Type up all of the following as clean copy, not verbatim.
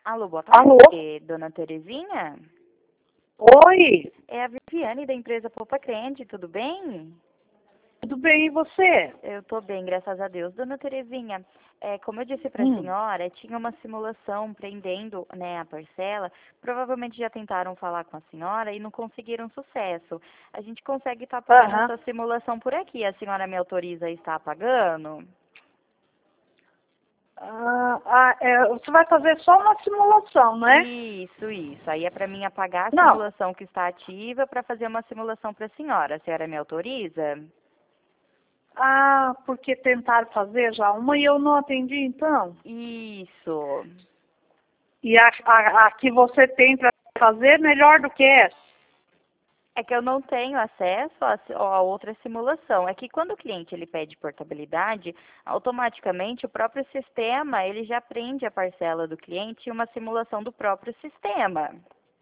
Alô, boa Alô? tarde, dona Terezinha? Oi, É a Viviane da empresa Poupa Crente, tudo bem? tudo bem e você? Eu tô bem, graças a Deus. Dona Terezinha, como eu disse para a Hum. senhora, tinha uma simulação prendendo, né, a parcela. Provavelmente já tentaram falar com a senhora e não conseguiram sucesso. A gente consegue estar pagando Aham. essa simulação por aqui. A senhora me autoriza a estar pagando? Você vai fazer só uma simulação, não é? Isso. Aí é para mim apagar a Não. simulação que está ativa para fazer uma simulação para a senhora. A senhora me autoriza? Porque tentaram fazer já uma e eu não atendi então. Isso. E a que você tem para fazer melhor do que essa. É que eu não tenho acesso a outra simulação. É que quando o cliente ele pede portabilidade, automaticamente o próprio sistema ele já prende a parcela do cliente em uma simulação do próprio sistema.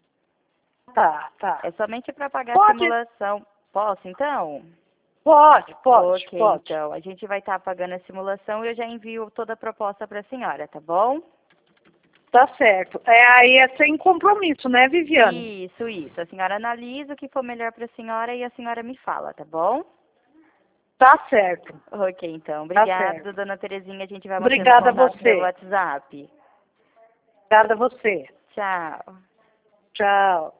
Tá. É somente para pagar a Pode, simulação. Posso então? pode. Ok, então. A gente vai estar pagando a simulação e eu já envio toda a proposta para a senhora, tá bom? Tá certo. Aí é sem compromisso, né, Viviane? Isso. A senhora analisa o que for melhor para a senhora e a senhora me fala, tá bom? Tá certo. Ok, então. Tá Obrigada, certo. dona Terezinha. A gente vai mantendo Obrigada a contato pelo você. WhatsApp. Obrigada a você. Tchau. Tchau.